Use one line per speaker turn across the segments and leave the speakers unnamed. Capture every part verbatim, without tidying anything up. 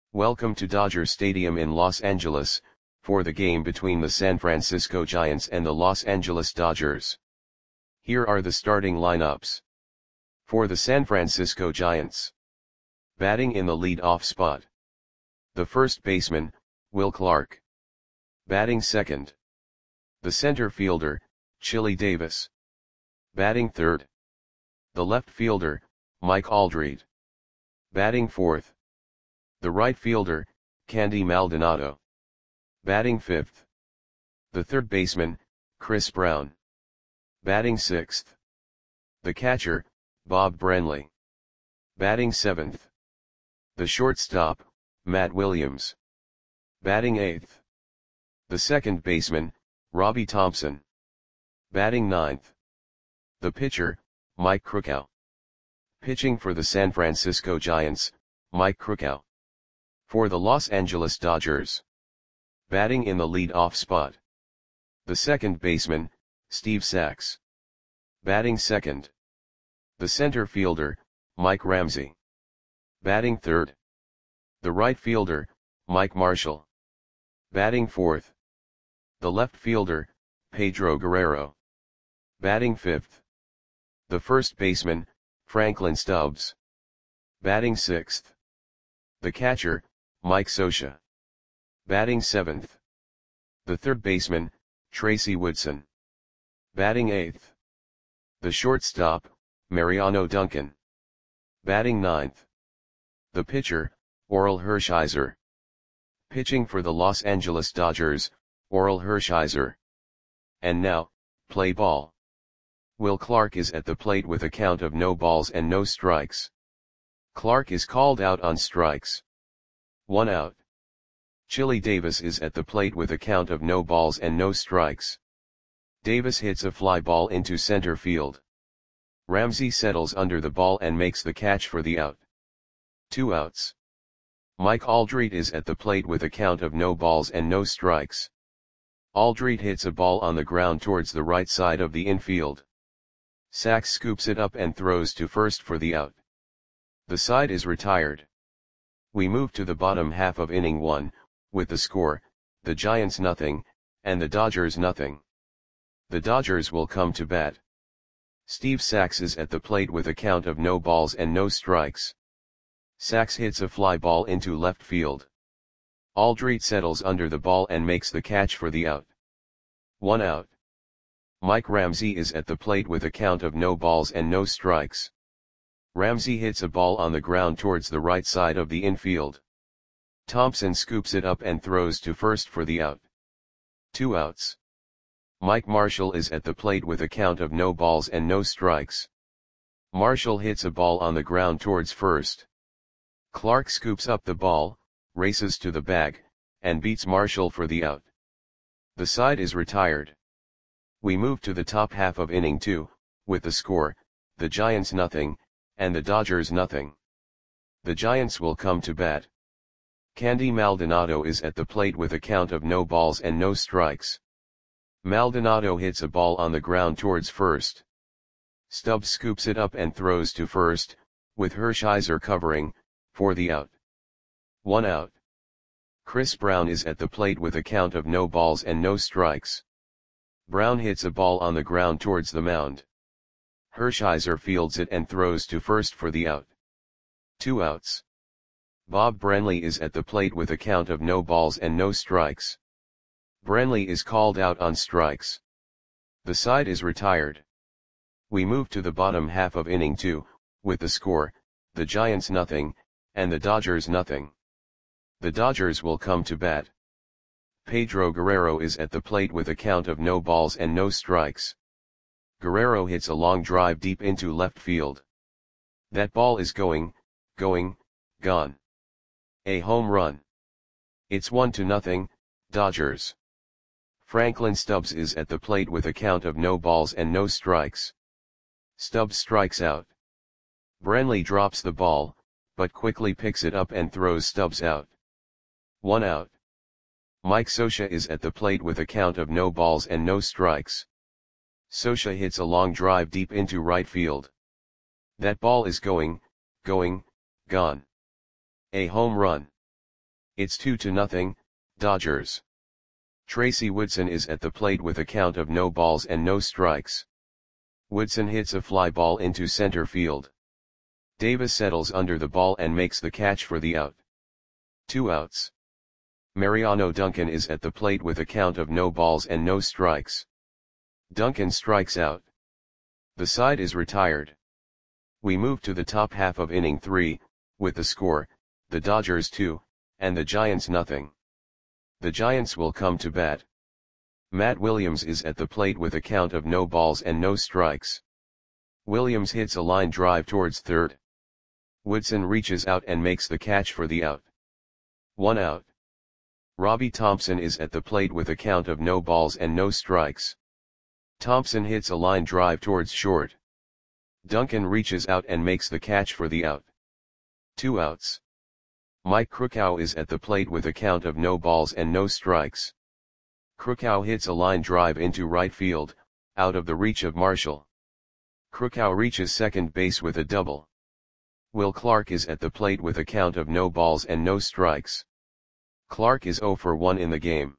Welcome to Dodger Stadium in Los Angeles, for the game between the San Francisco Giants and the Los Angeles Dodgers. Here are the starting lineups. For the San Francisco Giants. Batting in the lead-off spot. The first baseman, Will Clark. Batting second. The center fielder, Chili Davis. Batting third. The left fielder, Mike Aldrete. Batting fourth. The right fielder, Candy Maldonado. Batting fifth. The third baseman, Chris Brown. Batting sixth. The catcher, Bob Brenly. Batting seventh. The shortstop, Matt Williams. Batting eighth. The second baseman, Robbie Thompson. Batting ninth. The pitcher, Mike Krukow. Pitching for the San Francisco Giants, Mike Krukow. For the Los Angeles Dodgers. Batting in the lead-off spot. The second baseman, Steve Sax. Batting second. The center fielder, Mike Ramsey. Batting third. The right fielder, Mike Marshall. Batting fourth. The left fielder, Pedro Guerrero. Batting fifth. The first baseman, Franklin Stubbs. Batting sixth. The catcher, Mike Scioscia. Batting seventh. The third baseman, Tracy Woodson. Batting eighth. The shortstop, Mariano Duncan. Batting ninth. The pitcher, Orel Hershiser. Pitching for the Los Angeles Dodgers, Orel Hershiser. And now, play ball. Will Clark is at the plate with a count of no balls and no strikes. Clark is called out on strikes. One out. Chili Davis is at the plate with a count of no balls and no strikes. Davis hits a fly ball into center field. Ramsey settles under the ball and makes the catch for the out. Two outs. Mike Aldrete is at the plate with a count of no balls and no strikes. Aldrete hits a ball on the ground towards the right side of the infield. Sax scoops it up and throws to first for the out. The side is retired. We move to the bottom half of inning one, with the score, the Giants nothing, and the Dodgers nothing. The Dodgers will come to bat. Steve Sax is at the plate with a count of no balls and no strikes. Sax hits a fly ball into left field. Aldrete settles under the ball and makes the catch for the out. One out. Mike Ramsey is at the plate with a count of no balls and no strikes. Ramsey hits a ball on the ground towards the right side of the infield. Thompson scoops it up and throws to first for the out. Two outs. Mike Marshall is at the plate with a count of no balls and no strikes. Marshall hits a ball on the ground towards first. Clark scoops up the ball, races to the bag, and beats Marshall for the out. The side is retired. We move to the top half of inning two, with the score, the Giants nothing, and the Dodgers nothing. The Giants will come to bat. Candy Maldonado is at the plate with a count of no balls and no strikes. Maldonado hits a ball on the ground towards first. Stubbs scoops it up and throws to first, with Hershiser covering, for the out. One out. Chris Brown is at the plate with a count of no balls and no strikes. Brown hits a ball on the ground towards the mound. Hershiser fields it and throws to first for the out. Two outs. Bob Brenly is at the plate with a count of no balls and no strikes. Brenly is called out on strikes. The side is retired. We move to the bottom half of inning two, with the score, the Giants nothing, and the Dodgers nothing. The Dodgers will come to bat. Pedro Guerrero is at the plate with a count of no balls and no strikes. Guerrero hits a long drive deep into left field. That ball is going, going, gone. A home run. It's one to nothing, Dodgers. Franklin Stubbs is at the plate with a count of no balls and no strikes. Stubbs strikes out. Brenly drops the ball, but quickly picks it up and throws Stubbs out. One out. Mike Scioscia is at the plate with a count of no balls and no strikes. Scioscia hits a long drive deep into right field. That ball is going, going, gone. A home run. It's two to nothing, Dodgers. Tracy Woodson is at the plate with a count of no balls and no strikes. Woodson hits a fly ball into center field. Davis settles under the ball and makes the catch for the out. Two outs. Mariano Duncan is at the plate with a count of no balls and no strikes. Duncan strikes out. The side is retired. We move to the top half of inning three, with the score, the Dodgers two, and the Giants nothing. The Giants will come to bat. Matt Williams is at the plate with a count of no balls and no strikes. Williams hits a line drive towards third. Woodson reaches out and makes the catch for the out. One out. Robbie Thompson is at the plate with a count of no balls and no strikes. Thompson hits a line drive towards short. Duncan reaches out and makes the catch for the out. Two outs. Mike Krukow is at the plate with a count of no balls and no strikes. Krukow hits a line drive into right field, out of the reach of Marshall. Krukow reaches second base with a double. Will Clark is at the plate with a count of no balls and no strikes. Clark is oh for one in the game.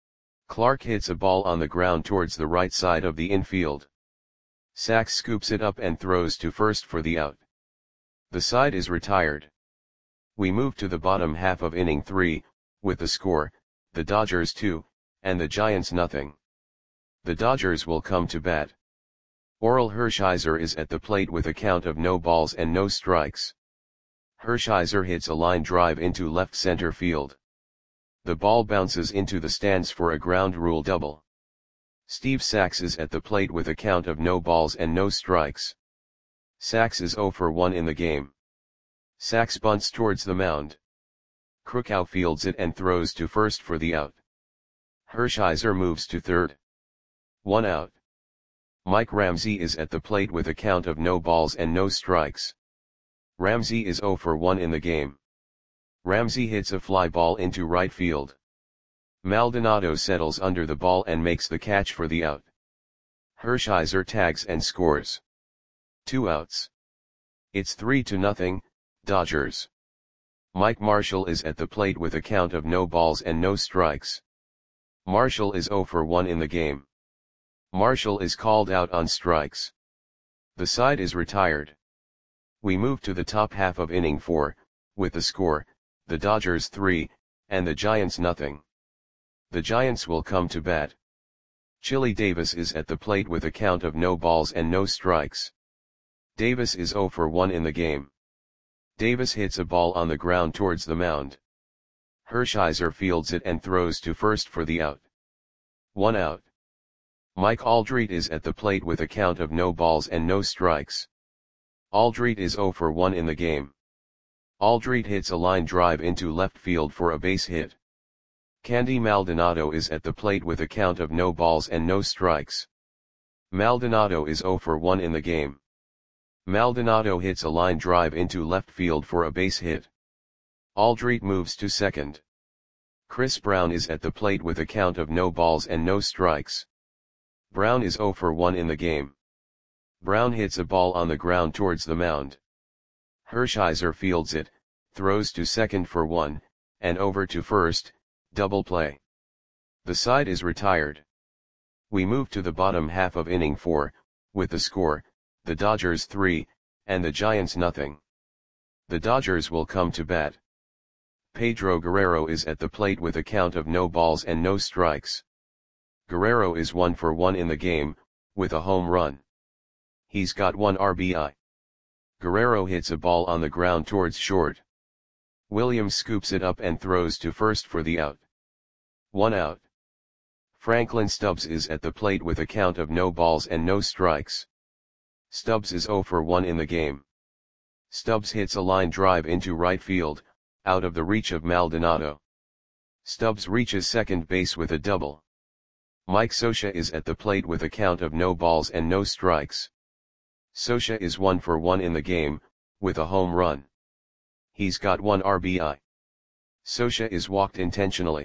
Clark hits a ball on the ground towards the right side of the infield. Sachs scoops it up and throws to first for the out. The side is retired. We move to the bottom half of inning three, with the score, the Dodgers two, and the Giants nothing. The Dodgers will come to bat. Orel Hershiser is at the plate with a count of no balls and no strikes. Hershiser hits a line drive into left center field. The ball bounces into the stands for a ground rule double. Steve Sachs is at the plate with a count of no balls and no strikes. Sachs is oh for one in the game. Sachs bunts towards the mound. Krukow fields it and throws to first for the out. Hershiser moves to third. One out. Mike Ramsey is at the plate with a count of no balls and no strikes. Ramsey is oh for one in the game. Ramsey hits a fly ball into right field. Maldonado settles under the ball and makes the catch for the out. Hershiser tags and scores. Two outs. It's three to nothing, Dodgers. Mike Marshall is at the plate with a count of no balls and no strikes. Marshall is oh for one in the game. Marshall is called out on strikes. The side is retired. We move to the top half of inning four, with the score, the Dodgers three, and the Giants nothing. The Giants will come to bat. Chili Davis is at the plate with a count of no balls and no strikes. Davis is oh for one in the game. Davis hits a ball on the ground towards the mound. Hershiser fields it and throws to first for the out. One out. Mike Aldrete is at the plate with a count of no balls and no strikes. Aldrete is oh for one in the game. Aldrete hits a line drive into left field for a base hit. Candy Maldonado is at the plate with a count of no balls and no strikes. Maldonado is oh for one in the game. Maldonado hits a line drive into left field for a base hit. Aldrete moves to second. Chris Brown is at the plate with a count of no balls and no strikes. Brown is oh for one in the game. Brown hits a ball on the ground towards the mound. Hershiser fields it, throws to second for one, and over to first, double play. The side is retired. We move to the bottom half of inning four, with the score, the Dodgers three, and the Giants nothing. The Dodgers will come to bat. Pedro Guerrero is at the plate with a count of no balls and no strikes. Guerrero is one for one in the game, with a home run. He's got one R B I. Guerrero hits a ball on the ground towards short. Williams scoops it up and throws to first for the out. One out. Franklin Stubbs is at the plate with a count of no balls and no strikes. Stubbs is oh for one in the game. Stubbs hits a line drive into right field, out of the reach of Maldonado. Stubbs reaches second base with a double. Mike Scioscia is at the plate with a count of no balls and no strikes. Scioscia is one for one in the game, with a home run. He's got one R B I. Scioscia is walked intentionally.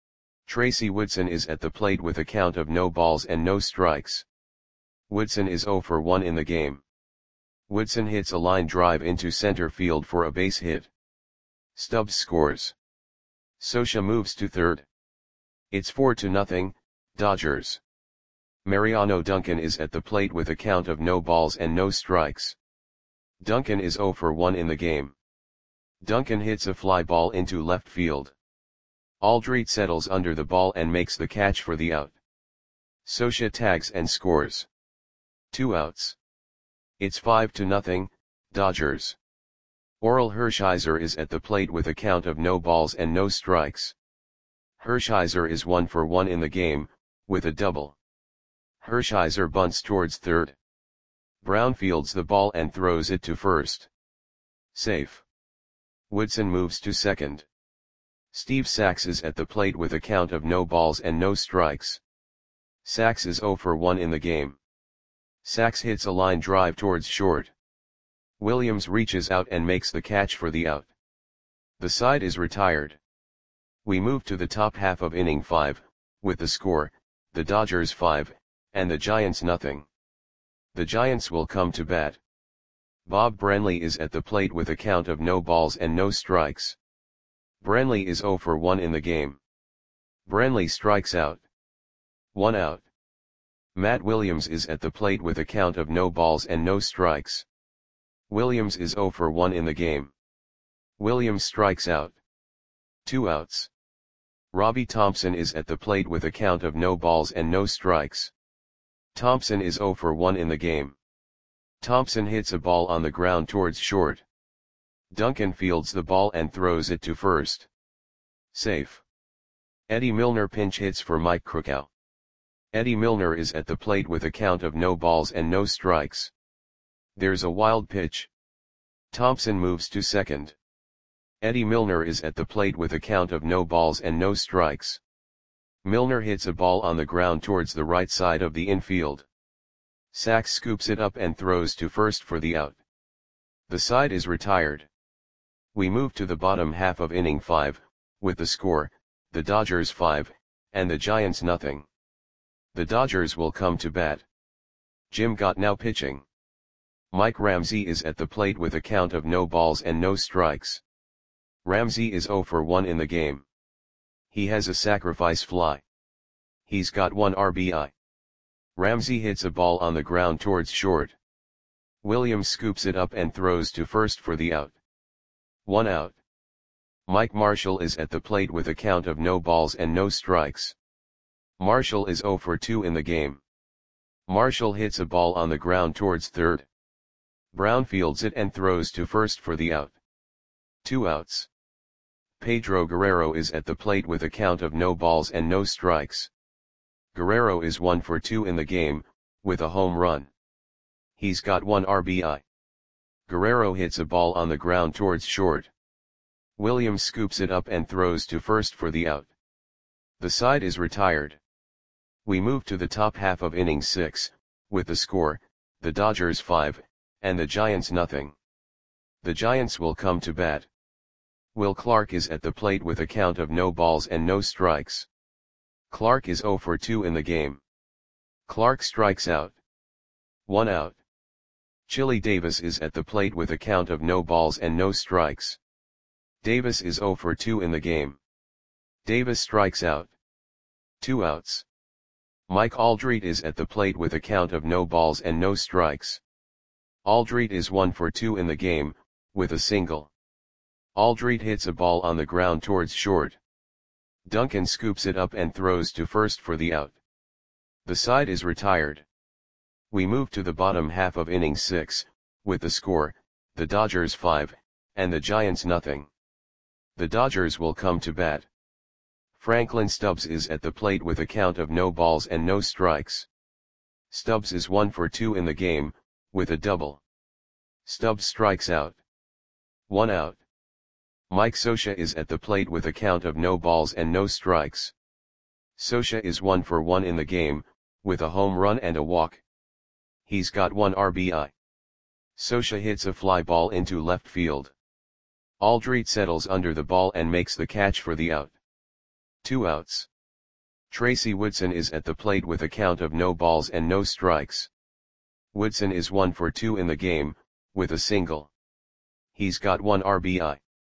Tracy Woodson is at the plate with a count of no balls and no strikes. Woodson is oh for one in the game. Woodson hits a line drive into center field for a base hit. Stubbs scores. Scioscia moves to third. It's four to nothing, Dodgers. Mariano Duncan is at the plate with a count of no balls and no strikes. Duncan is zero for one in the game. Duncan hits a fly ball into left field. Aldrete settles under the ball and makes the catch for the out. Scioscia tags and scores. Two outs. It's five to nothing, Dodgers. Orel Hershiser is at the plate with a count of no balls and no strikes. Hershiser is one for one in the game, with a double. Hershiser bunts towards third. Brown fields the ball and throws it to first. Safe. Woodson moves to second. Steve Sax is at the plate with a count of no balls and no strikes. Sax is zero for one in the game. Sax hits a line drive towards short. Williams reaches out and makes the catch for the out. The side is retired. We move to the top half of inning five, with the score, the Dodgers five, and the Giants nothing. The Giants will come to bat. Bob Brenly is at the plate with a count of no balls and no strikes. Brenly is zero for one in the game. Brenly strikes out. One out. Matt Williams is at the plate with a count of no balls and no strikes. Williams is zero for one in the game. Williams strikes out. Two outs. Robbie Thompson is at the plate with a count of no balls and no strikes. Thompson is zero for one in the game. Thompson hits a ball on the ground towards short. Duncan fields the ball and throws it to first. Safe. Eddie Milner pinch hits for Mike Krukow. Eddie Milner is at the plate with a count of no balls and no strikes. There's a wild pitch. Thompson moves to second. Eddie Milner is at the plate with a count of no balls and no strikes. Milner hits a ball on the ground towards the right side of the infield. Sax scoops it up and throws to first for the out. The side is retired. We move to the bottom half of inning five, with the score, the Dodgers five, and the Giants nothing. The Dodgers will come to bat. Jim Gott now pitching. Mike Ramsey is at the plate with a count of no balls and no strikes. Ramsey is zero for one in the game. He has a sacrifice fly. He's got one R B I. Ramsey hits a ball on the ground towards short. Williams scoops it up and throws to first for the out. One out. Mike Marshall is at the plate with a count of no balls and no strikes. Marshall is zero for two in the game. Marshall hits a ball on the ground towards third. Brown fields it and throws to first for the out. Two outs. Pedro Guerrero is at the plate with a count of no balls and no strikes. Guerrero is one for two in the game, with a home run. He's got one R B I. Guerrero hits a ball on the ground towards short. Williams scoops it up and throws to first for the out. The side is retired. We move to the top half of inning six, with the score, the Dodgers five, and the Giants nothing. The Giants will come to bat. Will Clark is at the plate with a count of no balls and no strikes. Clark is zero for two in the game. Clark strikes out. One out. Chili Davis is at the plate with a count of no balls and no strikes. Davis is zero for two in the game. Davis strikes out. Two outs. Mike Aldrete is at the plate with a count of no balls and no strikes. Aldrete is one for two in the game, with a single. Aldrete hits a ball on the ground towards short. Duncan scoops it up and throws to first for the out. The side is retired. We move to the bottom half of inning six, with the score, the Dodgers five, and the Giants nothing. The Dodgers will come to bat. Franklin Stubbs is at the plate with a count of no balls and no strikes. Stubbs is one for two in the game, with a double. Stubbs strikes out. One out. Mike Scioscia is at the plate with a count of no balls and no strikes. Scioscia is one for one in the game, with a home run and a walk. He's got one R B I. Scioscia hits a fly ball into left field. Aldrete settles under the ball and makes the catch for the out. Two outs. Tracy Woodson is at the plate with a count of no balls and no strikes. Woodson is one for two in the game, with a single. He's got one R B I.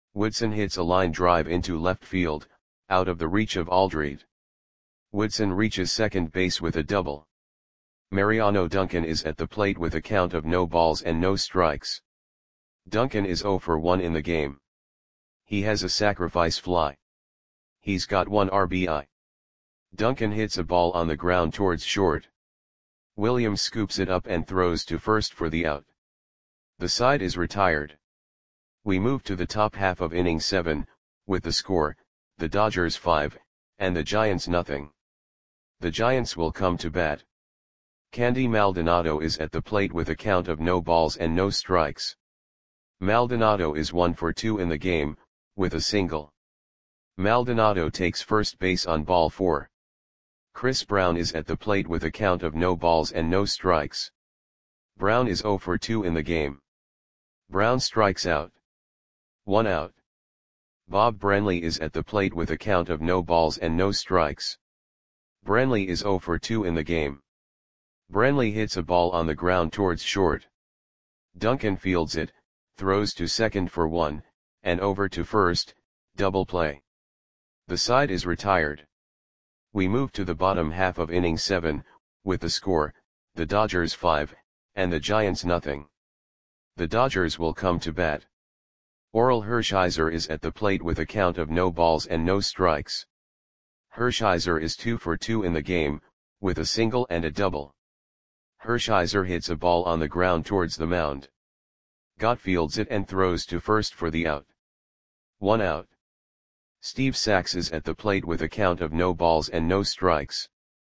Woodson hits a line drive into left field, out of the reach of Aldred. Woodson reaches second base with a double. Mariano Duncan is at the plate with a count of no balls and no strikes. Duncan is oh for one in the game. He has a sacrifice fly. He's got one R B I. Duncan hits a ball on the ground towards short. Williams scoops it up and throws to first for the out. The side is retired. We move to the top half of inning seven, with the score, the Dodgers five, and the Giants nothing. The Giants will come to bat. Candy Maldonado is at the plate with a count of no balls and no strikes. Maldonado is one for two in the game, with a single. Maldonado takes first base on ball four. Chris Brown is at the plate with a count of no balls and no strikes. Brown is oh for two in the game. Brown strikes out. One out. Bob Brenly is at the plate with a count of no balls and no strikes. Brenly is oh for two in the game. Brenly hits a ball on the ground towards short. Duncan fields it, throws to second for one, and over to first, double play. The side is retired. We move to the bottom half of inning seven, with the score, the Dodgers five, and the Giants nothing. The Dodgers will come to bat. Orel Hershiser is at the plate with a count of no balls and no strikes. Hershiser is two for two in the game, with a single and a double. Hershiser hits a ball on the ground towards the mound. Gott fields it and throws to first for the out. One out. Steve Sax is at the plate with a count of no balls and no strikes.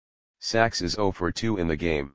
Sax is oh for two in the game.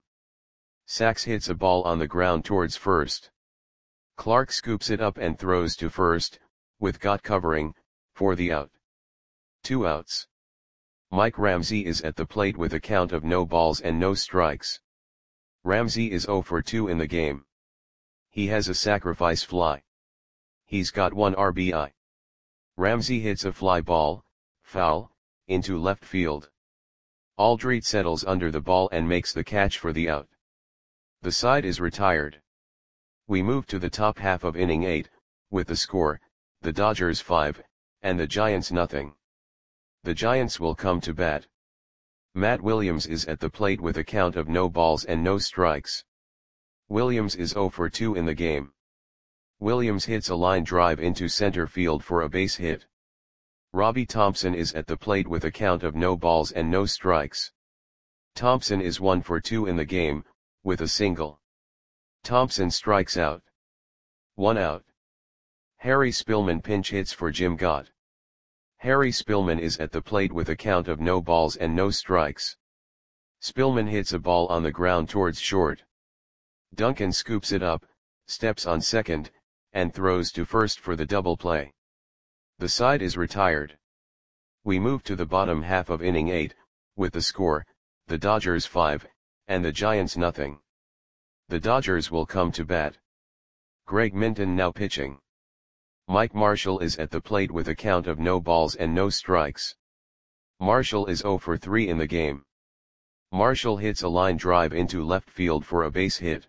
Sax hits a ball on the ground towards first. Clark scoops it up and throws to first, with Gott covering, for the out. Two outs. Mike Ramsey is at the plate with a count of no balls and no strikes. Ramsey is oh for two in the game. He has a sacrifice fly. He's got one R B I. Ramsey hits a fly ball, foul, into left field. Aldred settles under the ball and makes the catch for the out. The side is retired. We move to the top half of inning eight, with the score, the Dodgers five, and the Giants nothing. The Giants will come to bat. Matt Williams is at the plate with a count of no balls and no strikes. Williams is oh for two in the game. Williams hits a line drive into center field for a base hit. Robbie Thompson is at the plate with a count of no balls and no strikes. Thompson is one for two in the game, with a single. Thompson strikes out. One out. Harry Spillman pinch hits for Jim Gott. Harry Spillman is at the plate with a count of no balls and no strikes. Spillman hits a ball on the ground towards short. Duncan scoops it up, steps on second, and throws to first for the double play. The side is retired. We move to the bottom half of inning eight, with the score, the Dodgers five, and the Giants nothing. The Dodgers will come to bat. Greg Minton now pitching. Mike Marshall is at the plate with a count of no balls and no strikes. Marshall is oh for three in the game. Marshall hits a line drive into left field for a base hit.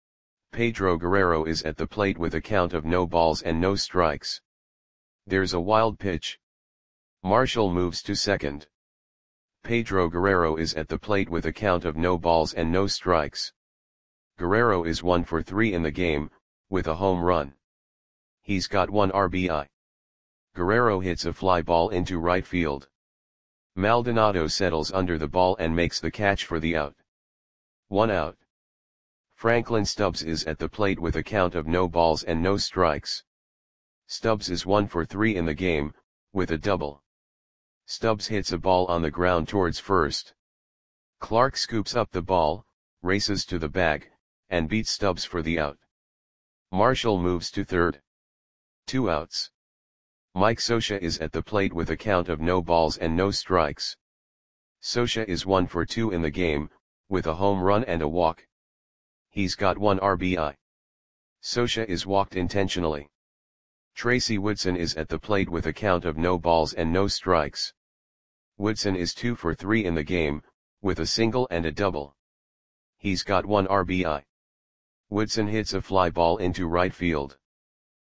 Pedro Guerrero is at the plate with a count of no balls and no strikes. There's a wild pitch. Marshall moves to second. Pedro Guerrero is at the plate with a count of no balls and no strikes. Guerrero is one for three in the game, with a home run. He's got one R B I. Guerrero hits a fly ball into right field. Maldonado settles under the ball and makes the catch for the out. One out. Franklin Stubbs is at the plate with a count of no balls and no strikes. Stubbs is one for three in the game, with a double. Stubbs hits a ball on the ground towards first. Clark scoops up the ball, races to the bag, and beats Stubbs for the out. Marshall moves to third. Two outs. Mike Scioscia is at the plate with a count of no balls and no strikes. Scioscia is one for two in the game, with a home run and a walk. He's got one R B I. Scioscia is walked intentionally. Tracy Woodson is at the plate with a count of no balls and no strikes. Woodson is two for three in the game, with a single and a double. He's got one R B I. Woodson hits a fly ball into right field.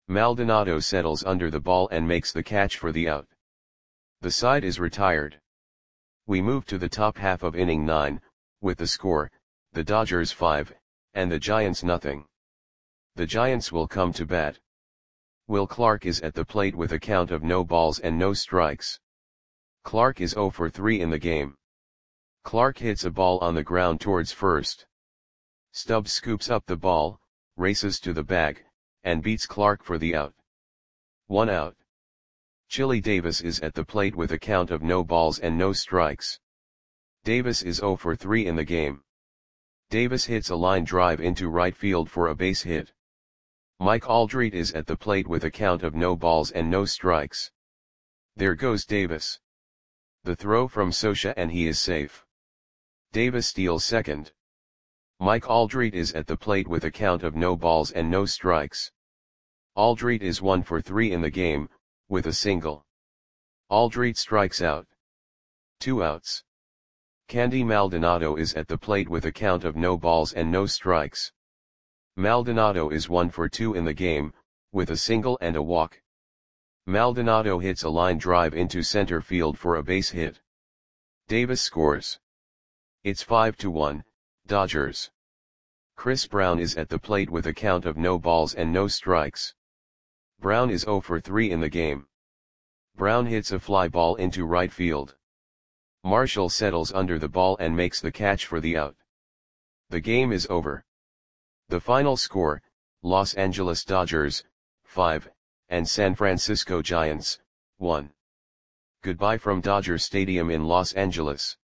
Maldonado settles under the ball and makes the catch for the out. The side is retired. We move to the top half of inning nine, with the score, the Dodgers five, and the Giants nothing. The Giants will come to bat. Will Clark is at the plate with a count of no balls and no strikes. Clark is zero for three in the game. Clark hits a ball on the ground towards first. Stubbs scoops up the ball, races to the bag, and beats Clark for the out. One out. Chili Davis is at the plate with a count of no balls and no strikes. Davis is zero for three in the game. Davis hits a line drive into right field for a base hit. Mike Aldrete is at the plate with a count of no balls and no strikes. There goes Davis. The throw from Scioscia and he is safe. Davis steals second. Mike Aldrete is at the plate with a count of no balls and no strikes. Aldrete is one for three in the game, with a single. Aldrete strikes out. Two outs. Candy Maldonado is at the plate with a count of no balls and no strikes. Maldonado is one for two in the game, with a single and a walk. Maldonado hits a line drive into center field for a base hit. Davis scores. It's five to one, Dodgers. Chris Brown is at the plate with a count of no balls and no strikes. Brown is zero for three in the game. Brown hits a fly ball into right field. Marshall settles under the ball and makes the catch for the out. The game is over. The final score, Los Angeles Dodgers, five, and San Francisco Giants, one. Goodbye from Dodger Stadium in Los Angeles.